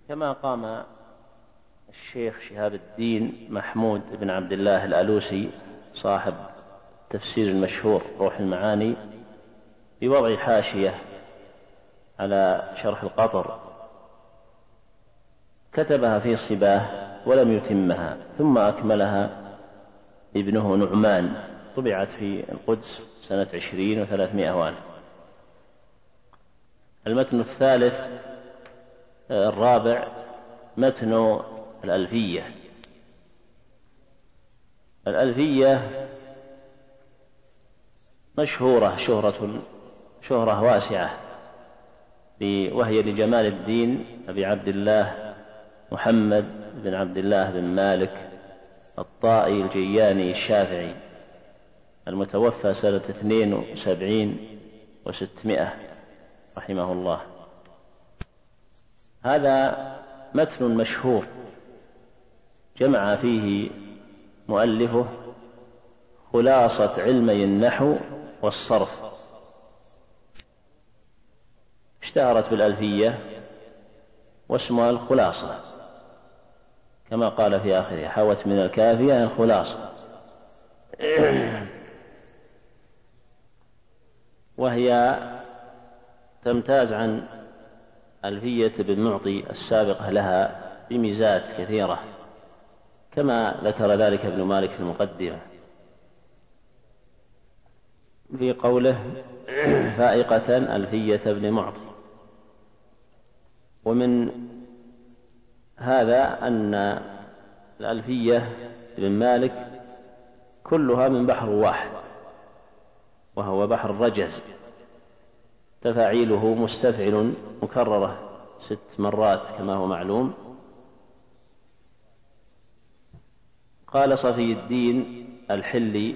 كما قام الشيخ شهاب الدين محمود بن عبد الله الألوسي صاحب التفسير المشهور روح المعاني بوضع حاشية على شرح القطر، كتبها في صباه ولم يتمها، ثم أكملها ابنه نعمان، طبعت في القدس سنة 20 و300 وألف. المتن الثالث الرابع متن الألفية. الألفية مشهورة شهرة واسعة، وهي لجمال الدين أبي عبد الله محمد بن عبد الله بن مالك الطائي الجياني الشافعي، المتوفى سنة 72 و600 رحمه الله. هذا متن مشهور جمع فيه مؤلفه خلاصة علمي النحو والصرف، اشتهرت بالألفية واسمها الخلاصة، كما قال في آخره: حوت من الكافية الخلاصة. وهي تمتاز عن ألفية بن معطي السابقة لها بميزات كثيرة، كما ذكر ذلك ابن مالك في المقدمة في قوله: فائقة ألفية بن معطي. ومن هذا أن الألفية بن مالك كلها من بحر واحد، وهو بحر الرجز، تفاعيله مستفعل مكررة 6 مرات كما هو معلوم. قال صفي الدين الحلي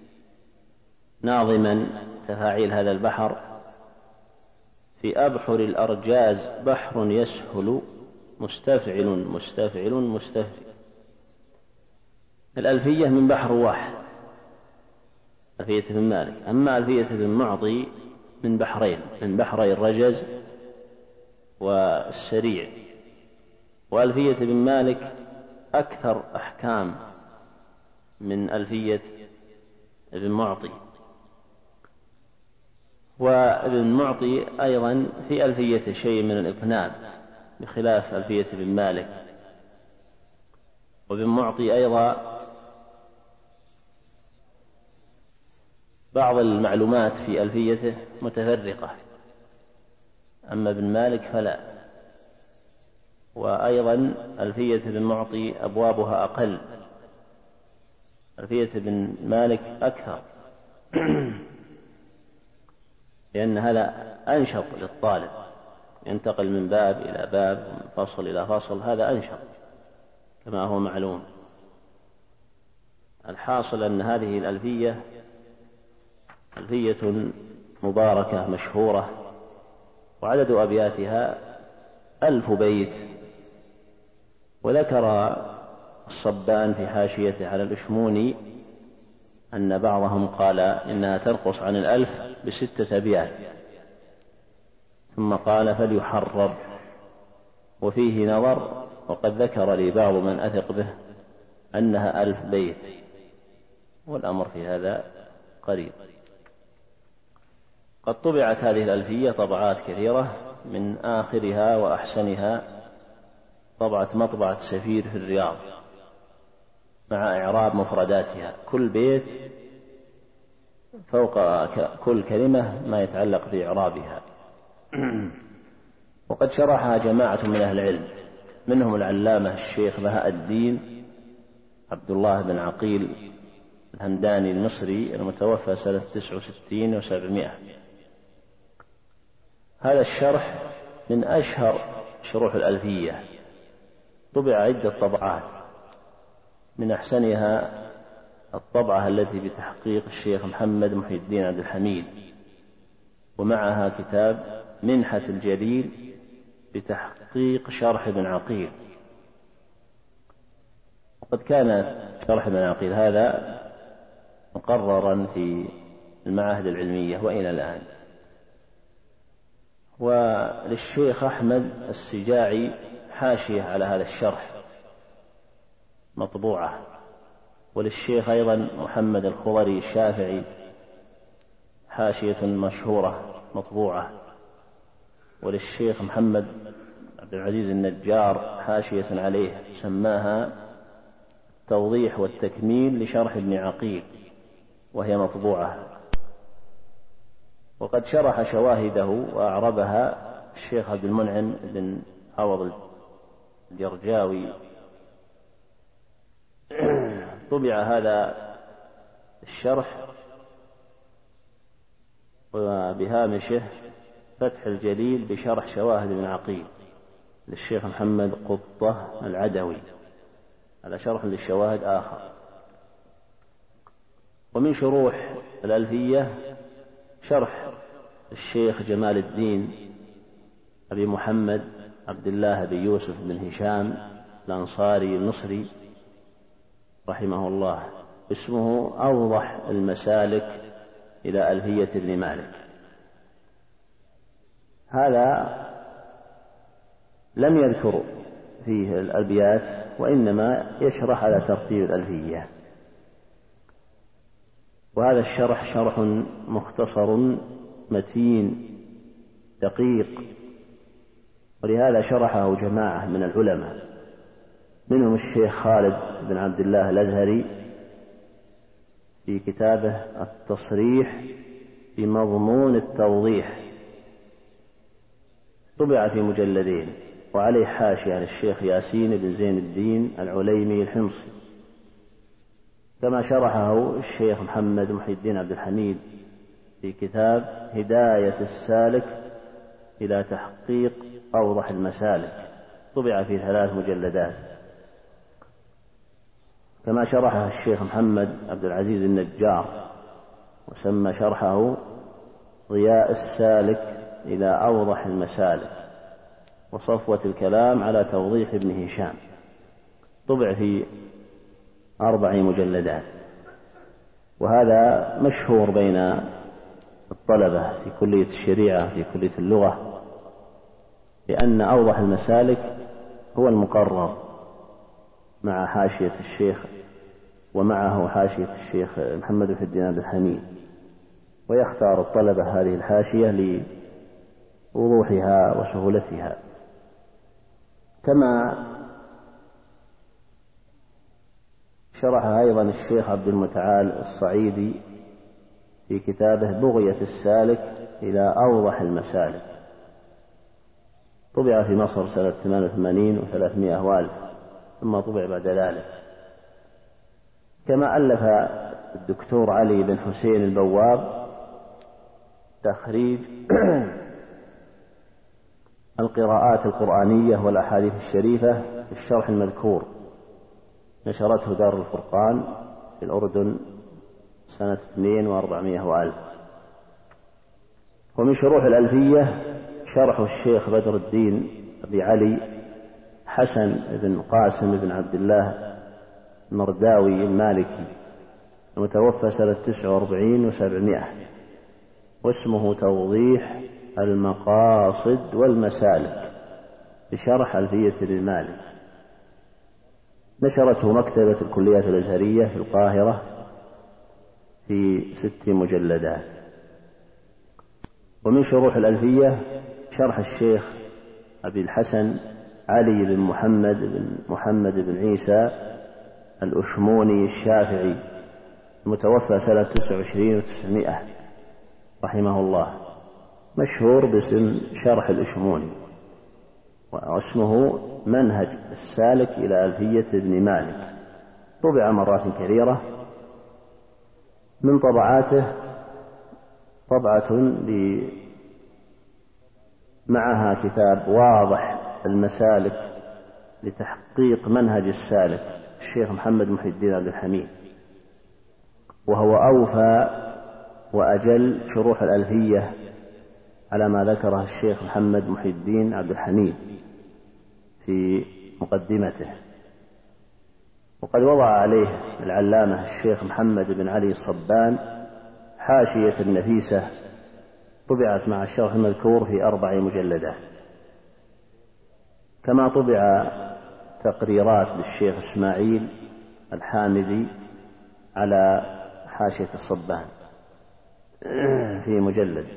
ناظما تفاعيل هذا البحر: في أبحر الأرجاز بحر يسهل مستفعل مستفعل مستفعل. الألفية من بحر واحد، ألفية بن مالك. أما ألفية بن معطي من بحرين، من بحري الرجز والسريع. وألفية بن مالك أكثر أحكام من ألفية بن معطي. وابن معطي أيضا في ألفية شيء من الإطناب بخلاف ألفية بن مالك. وابن معطي أيضا بعض المعلومات في ألفيته متفرقة، أما ابن مالك فلا. وأيضا ألفية بن معطي أبوابها أقل، ألفية بن مالك أكثر، لأن هذا أنشط للطالب، ينتقل من باب إلى باب ومن فصل إلى فصل، هذا أنشط كما هو معلوم. الحاصل أن هذه الألفية ألفية مباركة مشهورة، وعدد أبياتها 1000 بيت. وذكر الصبان في حاشيته على الأشموني أن بعضهم قال إنها تنقص عن 1000 ب6 أبيات، ثم قال: فليحرر. وفيه نظر، وقد ذكر لي بعض من أثق به أنها 1000 بيت، والأمر في هذا قريب. قد طبعت هذه الألفية طبعات كثيرة، من آخرها وأحسنها طبعة مطبعة سفير في الرياض، مع إعراب مفرداتها، كل بيت فوق كل كلمة ما يتعلق بإعرابها. وقد شرحها جماعة من أهل العلم، منهم العلامة الشيخ بهاء الدين عبد الله بن عقيل الهمداني المصري، المتوفى سنة 69 و700. هذا الشرح من أشهر شروح الألفية، طبع عدة طبعات، من أحسنها الطبعة التي بتحقيق الشيخ محمد محي الدين عبد الحميد، ومعها كتاب منحة الجليل بتحقيق شرح ابن عقيل. وقد كان شرح ابن عقيل هذا مقررا في المعاهد العلمية وإلى الآن. وللشيخ أحمد السجاعي حاشية على هذا الشرح مطبوعة، وللشيخ أيضا محمد الخضري الشافعي حاشية مشهورة مطبوعة، وللشيخ محمد عبد العزيز النجار حاشية عليه سماها التوضيح والتكميل لشرح ابن عقيل، وهي مطبوعة. وقد شرح شواهده وأعربها الشيخ عبد المنعم بن عوض الجرجاوي. طبع هذا الشرح وبهامشه فتح الجليل بشرح شواهد ابن عقيل للشيخ محمد قطة العدوي، على شرح للشواهد آخر. ومن شروح الألفية شرح الشيخ جمال الدين أبي محمد عبد الله بن يوسف بن هشام الأنصاري المصري رحمه الله، اسمه أوضح المسالك إلى ألفية ابن مالك. هذا لم يذكر فيه الأبيات، وإنما يشرح على ترتيب الألفية. وهذا الشرح شرح مختصر متين دقيق، ولهذا شرحه جماعة من العلماء، منهم الشيخ خالد بن عبد الله الأزهري في كتابه التصريح بمضمون التوضيح، طبع في مجلدين، وعليه حاشية للشيخ ياسين بن زين الدين العليمي الحمصي، كما شرحه الشيخ محمد محي الدين عبد الحميد في كتاب هداية السالك إلى تحقيق أوضح المسالك، طبع في 3 مجلدات، كما شرحه الشيخ محمد عبد العزيز النجار، وسمى شرحه ضياء السالك إلى أوضح المسالك، وصفوة الكلام على توضيح ابن هشام، طبع في 4 مجلدات. وهذا مشهور بين الطلبة في كلية الشريعة في كلية اللغة، لأن أوضح المسالك هو المقرر مع حاشية الشيخ، ومعه حاشية الشيخ محمد محي الدين عبد الحميد، ويختار الطلبة هذه الحاشية لوضوحها وسهولتها. كما شرحها أيضا الشيخ عبد المتعال الصعيدي في كتابه بغية السالك إلى أوضح المسالك، طبع في مصر سنة 88 و300 وألف، ثم طبع بعد ذلك. كما ألف الدكتور علي بن حسين البواب تخريج القراءات القرآنية والأحاديث الشريفة في الشرح المذكور، نشرته دار الفرقان في الأردن سنة 2 و400 وألف. ومن شروح الألفية شرح الشيخ بدر الدين أبي علي حسن بن قاسم بن عبد الله المرداوي المالكي، المتوفى سنة 49 و700، واسمه توضيح المقاصد والمسالك بشرح ألفية ابن مالك، نشرته مكتبة الكليات الأزهرية في القاهرة في 6 مجلدات. ومن شروح الألفية شرح الشيخ أبي الحسن علي بن محمد بن عيسى الأشموني الشافعي، المتوفى سنة 29 و900 رحمه الله، مشهور باسم شرح الأشموني، واسمه منهج السالك إلى ألفية ابن مالك، طبع مرات كثيرة. من طبعاته طبعة معها كتاب واضح المسالك لتحقيق منهج السالك الشيخ محمد محي الدين عبد الحميد، وهو أوفى وأجل شروح الألفية على ما ذكره الشيخ محمد محي الدين عبد الحميد في مقدمته. وقد وضع عليه العلامة الشيخ محمد بن علي الصبان حاشية النفيسة، طبعت مع الشرح المذكور في 4 مجلدات. كما طبع تقريرات للشيخ إسماعيل الحامدي على حاشية الصبان في مجلد.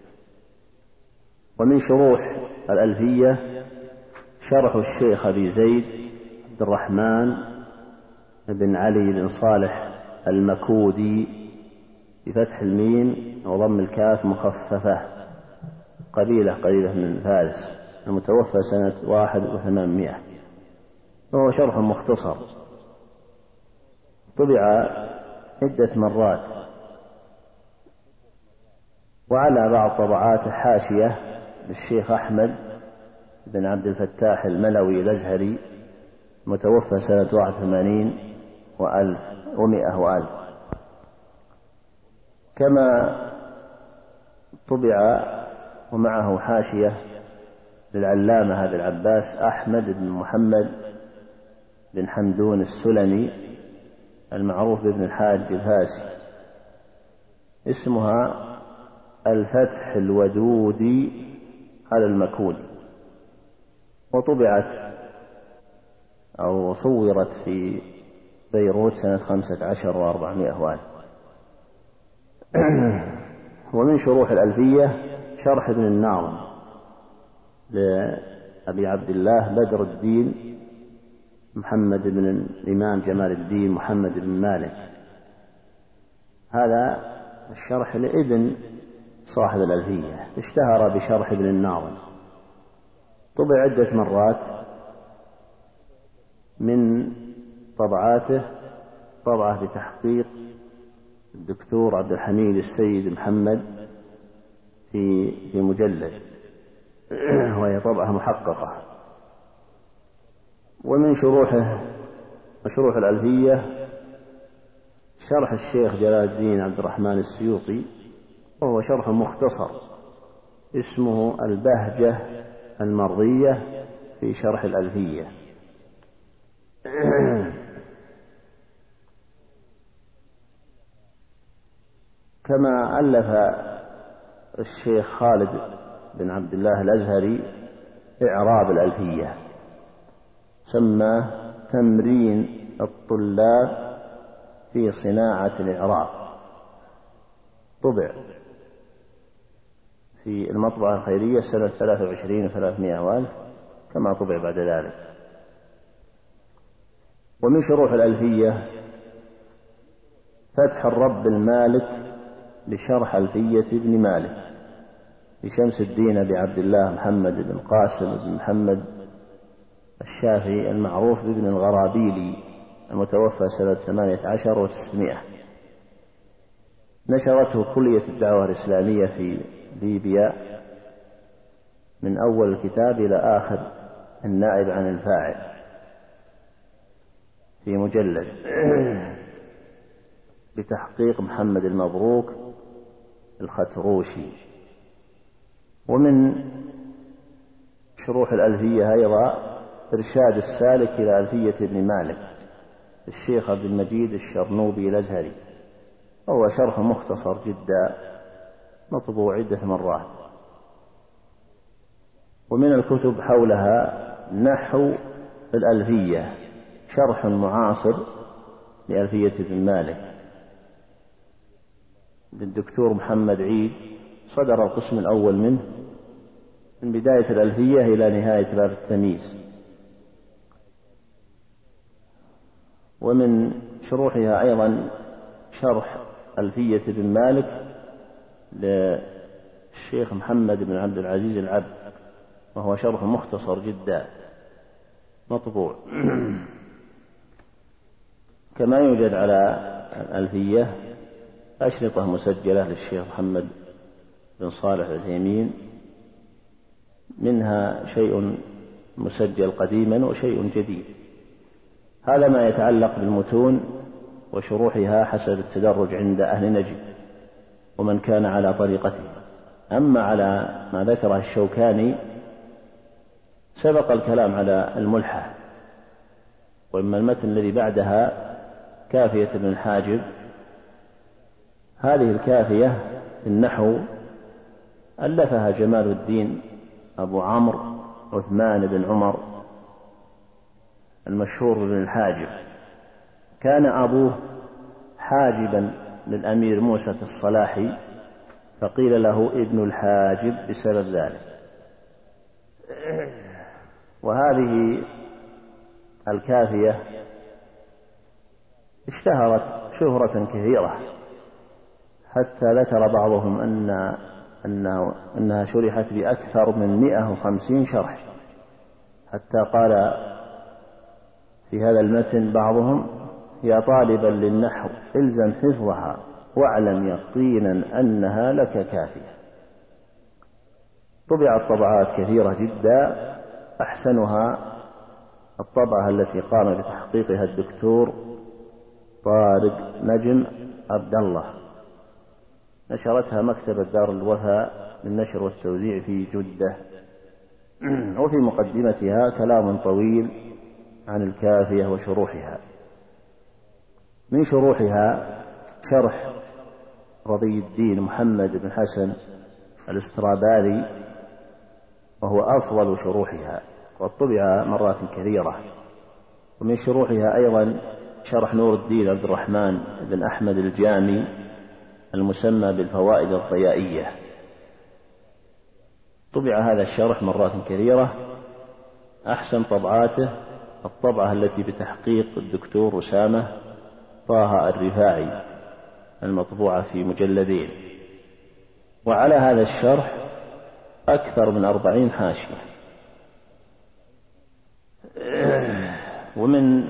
ومن شروح الألفية شرح الشيخ أبي زيد عبد الرحمن بن علي بن صالح المكودي بفتح الميم وضم الكاف مخففة، قليلة من فارس، المتوفى سنة 1800، وهو شرح مختصر طبع عدة مرات. وعلى بعض طبعات حاشية للشيخ أحمد بن عبد الفتاح الملوي الأزهري، متوفى سنة 81 و100 وألف. كما طبع ومعه حاشية للعلامة أبي العباس أحمد بن محمد بن حمدون السلمي المعروف بابن الحاج الفاسي، اسمها الفتح الودودي على المكودي، وطبعت أو صورت في بيروت سنة 15 و400 وألف. ومن شروح الألفية شرح ابن الناظم لأبي عبد الله بدر الدين محمد بن الإمام جمال الدين محمد بن مالك. هذا الشرح لابن صاحب الألفية، اشتهر بشرح ابن الناظم، طبع عدة مرات. من طبعاته طبعة بتحقيق الدكتور عبد الحميد السيد محمد في مجلد، وهي طبعة محققة. ومن شروح الألفية شرح الشيخ جلال الدين عبد الرحمن السيوطي، وهو شرح مختصر اسمه البهجة المرضية في شرح الألفية. كما ألف الشيخ خالد بن عبد الله الأزهري إعراب الألفية، سماه تمرين الطلاب في صناعة الإعراب، طبع في المطبعة الخيرية سنة 23 و300 وألف، كما طبع بعد ذلك. ومن شروح الألفية فتح الرب المالك لشرح ألفية ابن مالك لشمس الدين أبي عبد الله محمد بن قاسم بن محمد الشافعي المعروف بابن الغرابيلي، المتوفى سنة 18 و900. نشرته كلية الدعوة الإسلامية في ليبيا من أول الكتاب إلى آخر النائب عن الفاعل في مجلد بتحقيق محمد المبروك الختروشي. ومن شروح الألفية أيضا إرشاد السالك إلى ألفية ابن مالك الشيخ عبد المجيد الشرنوبي الأزهري، وهو شرح مختصر جدا مطبوع عدة مرات. ومن الكتب حولها نحو الألفية شرح معاصر لألفية ابن مالك للدكتور محمد عيد، صدر القسم الأول منه من بداية الألفية إلى نهاية باب التمييز. ومن شروحها أيضا شرح ألفية ابن مالك للشيخ محمد بن عبد العزيز العبد، وهو شرح مختصر جدا مطبوع. كما يوجد على الألفية أشرطة مسجلة للشيخ محمد بن صالح العثيمين، منها شيء مسجل قديما وشيء جديد. هذا ما يتعلق بالمتون وشروحها حسب التدرج عند أهل نجد ومن كان على طريقته. أما على ما ذكره الشوكاني سبق الكلام على الملحة، وإما المتن الذي بعدها كافية ابن الحاجب. هذه الكافية في النحو ألفها جمال الدين أبو عمرو عثمان بن عمر المشهور بن الحاجب، كان أبوه حاجبا للأمير موسى في الصلاحي، فقيل له ابن الحاجب بسبب ذلك. وهذه الكافية اشتهرت شهرة كثيرة، حتى ذكر بعضهم أنها شرحت بأكثر من 150 شرح، حتى قال في هذا المتن بعضهم: يا طالبا للنحو إلزم حفظها واعلم يقينا أنها لك كافية. طبعت طبعات كثيرة جدا، أحسنها الطبعة التي قام بتحقيقها الدكتور طارق نجم عبد الله، نشرتها مكتبة دار الوفاء للنشر والتوزيع في جدة. وفي مقدمتها كلام طويل عن الكافية وشروحها. من شروحها شرح رضي الدين محمد بن حسن الاسترابادي، وهو أفضل شروحها، وطبع مرات كثيرة. ومن شروحها أيضا شرح نور الدين عبد الرحمن بن أحمد الجامي المسمى بالفوائد الضيائية. طبع هذا الشرح مرات كثيرة. أحسن طبعاته الطبعة التي بتحقيق الدكتور أسامة طه الرفاعي المطبوعة في مجلدين، وعلى هذا الشرح أكثر من 40 حاشية. ومن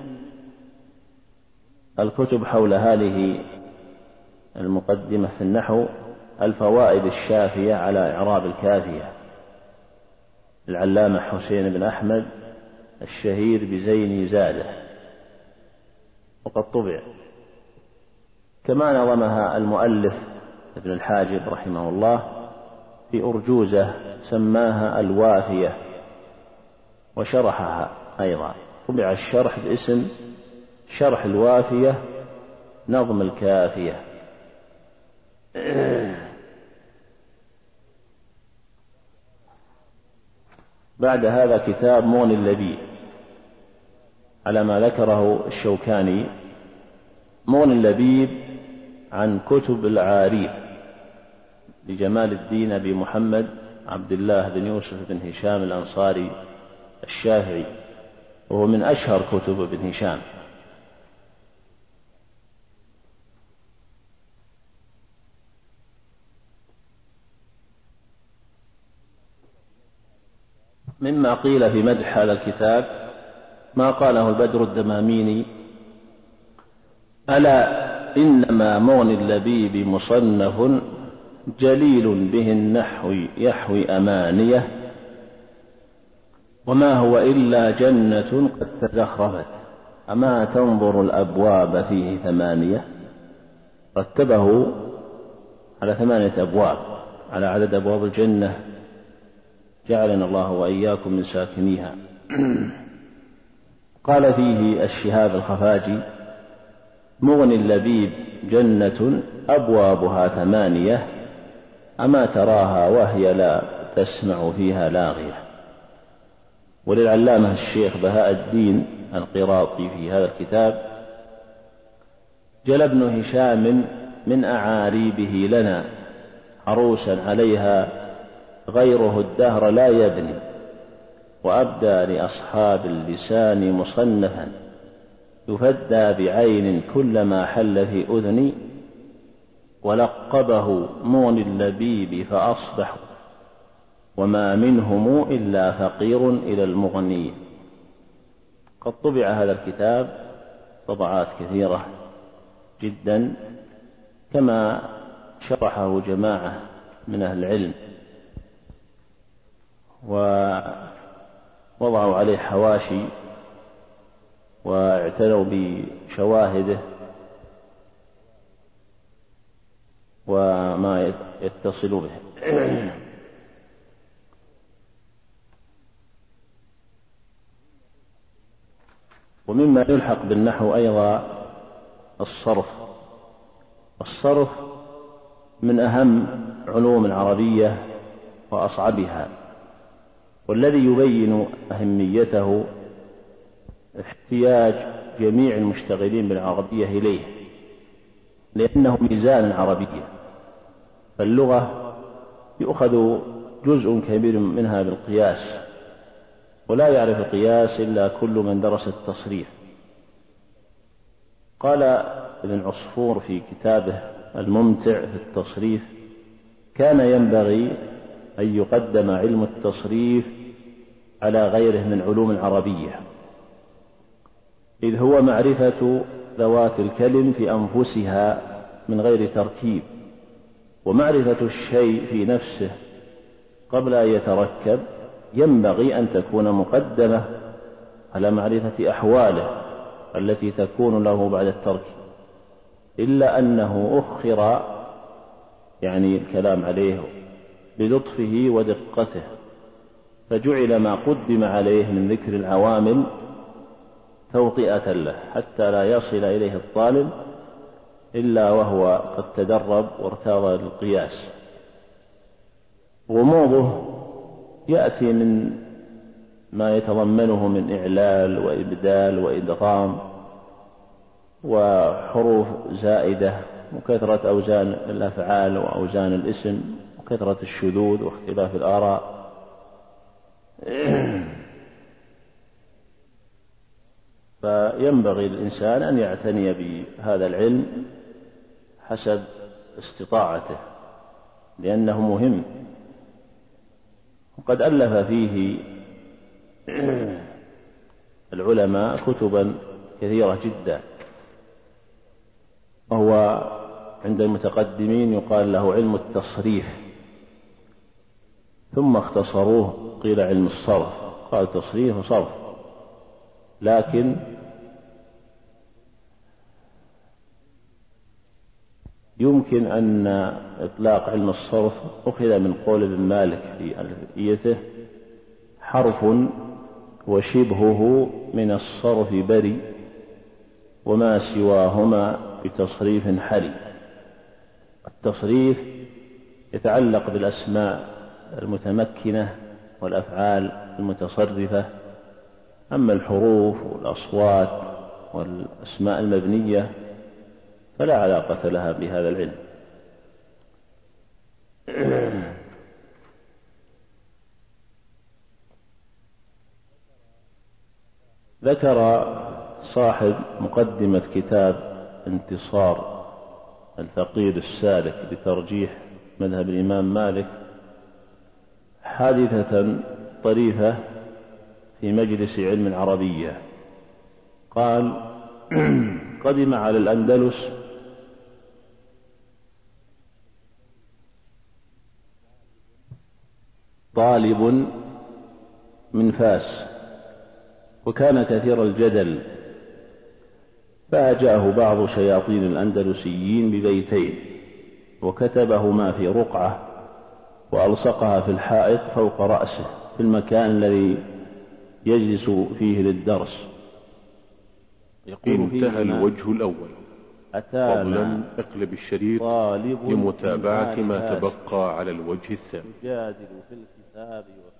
الكتب حول هذه المقدمة في النحو الفوائد الشافية على إعراب الكافية العلامة حسين بن أحمد الشهير بزين زاده، وقد طبع. كما نظمها المؤلف ابن الحاجب رحمه الله في أرجوزة سماها الوافية، وشرحها أيضا. طبع الشرح باسم شرح الوافية نظم الكافية. بعد هذا كتاب مغني اللبيب على ما ذكره الشوكاني. مغني اللبيب عن كتب العاريف لجمال الدين أبي محمد عبد الله بن يوسف بن هشام الأنصاري الشافعي، وهو من أشهر كتب ابن هشام. مما قيل في مدح هذا الكتاب ما قاله البدر الدماميني: ألا إنما مغني اللبيب مصنف جليل به النحو يحوي أمانية، وما هو إلا جنة قد تزخرفت، أما تنظر الأبواب فيه 8. رتبه على 8 أبواب على عدد أبواب الجنة، جعلنا الله وإياكم من ساكنيها. قال فيه الشهاب الخفاجي: مغني اللبيب جنة أبوابها 8، أما تراها وهي لا تسمع فيها لاغية. وللعلامة الشيخ بهاء الدين القراطي في هذا الكتاب: جلى ابن هشام من أعاريبه لنا عروسا عليها غيره الدهر لا يبني، وأبدى لأصحاب اللسان مصنفا يفدى بعين كلما حل في أذني، ولقبه مغني اللبيب فأصبحوا وما منهم إلا فقير إلى المغني. قد طبع هذا الكتاب طبعات كثيرة جدا، كما شرحه جماعة من أهل العلم ووضعوا عليه حواشي واعتنوا بشواهده وما يتصل به. ومما يلحق بالنحو أيضا الصرف. الصرف من أهم علوم العربية وأصعبها، والذي يبين أهميته احتياج جميع المشتغلين بالعربية إليه، لأنه ميزان عربية، فاللغة يؤخذ جزء كبير منها بالقياس، ولا يعرف القياس إلا كل من درس التصريف. قال ابن عصفور في كتابه الممتع في التصريف: كان ينبغي أن يقدم علم التصريف على غيره من علوم العربية، إذ هو معرفة ذوات الكلم في أنفسها من غير تركيب، ومعرفة الشيء في نفسه قبل أن يتركب ينبغي أن تكون مقدمة على معرفة أحواله التي تكون له بعد التركيب، إلا أنه أخر يعني الكلام عليه بلطفه ودقته، فجعل ما قدم عليه من ذكر العوامل توطئة له حتى لا يصل إليه الطالب إلا وهو قد تدرب وارتاض للقياس. غموضه يأتي من ما يتضمنه من إعلال وإبدال وإدغام وحروف زائدة وكثرة أوزان الأفعال وأوزان الاسم وكثرة الشذوذ واختلاف الآراء. فينبغي للإنسان أن يعتني بهذا العلم حسب استطاعته، لأنه مهم، وقد ألف فيه العلماء كتبا كثيرة جدا، وهو عند المتقدمين يقال له علم التصريف، ثم اختصروه قيل علم الصرف، قال تصريف وصرف، لكن يمكن أن إطلاق علم الصرف أخذ من قول ابن مالك في ألفيته: حرف وشبهه من الصرف بري، وما سواهما بتصريف حري. التصريف يتعلق بالأسماء المتمكنة والأفعال المتصرفة، أما الحروف والأصوات والأسماء المبنية فلا علاقة لها بهذا العلم. ذكر صاحب مقدمة كتاب انتصار الفقير السالك بترجيح مذهب الإمام مالك حادثة طريفة في مجلس علم العربية. قال: قدم على الأندلس طالب من فاس، وكان كثير الجدل، فأجاه بعض شياطين الأندلسيين ببيتين، وكتبهما في رقعة وألصقها في الحائط فوق رأسه في المكان الذي يجلس فيه للدرس. انتهى الوجه الأول. فضلا اقلب الشريط لمتابعة ما تبقى على الوجه الثاني. يجادل في الكتاب